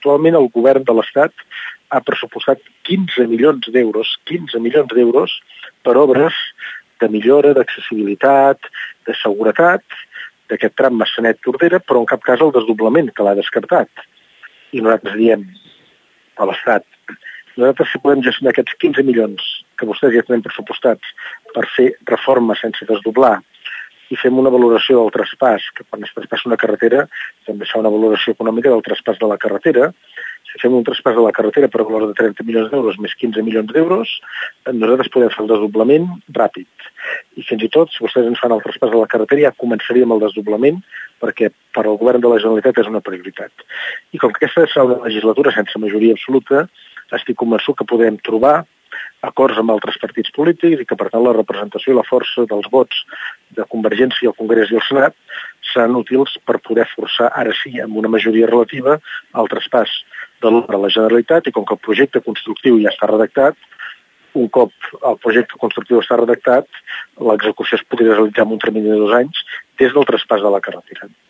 actualment el govern de l'Estat ha pressupostat 15 milions d'euros per obres de millora, d'accessibilitat, de seguretat, d'aquest tram Massanet-Tordera, però en cap cas el desdoblament, que l'ha descartat. I nosaltres diem a l'Estat, nosaltres si podem gestionar aquests 15 milions que vostès ja tenen pressupostats per fer reformes sense desdoblar i fem una valoració del traspàs, que quan es traspassa una carretera també es fa una valoració econòmica del traspàs de la carretera. Si fem un traspàs de la carretera per valor de 30 milions d'euros més 15 milions d'euros, nosaltres podem fer el desdoblament ràpid. I fins i tot, si vostès ens fan el traspàs de la carretera, ja començaríem el desdoblament perquè per al govern de la Generalitat és una prioritat. I com que aquesta serà una legislatura sense majoria absoluta, estic convençut que podem trobar acords amb altres partits polítics i que, per tant, la representació i la força dels vots de Convergència al Congrés i al Senat seran útils per poder forçar, ara sí, amb una majoria relativa, el traspàs de l'obra a la Generalitat i com que el projecte constructiu ja està redactat, un cop el projecte constructiu està redactat, l'execució es podria realitzar en un termini de 2 anys des del traspàs de la carretera.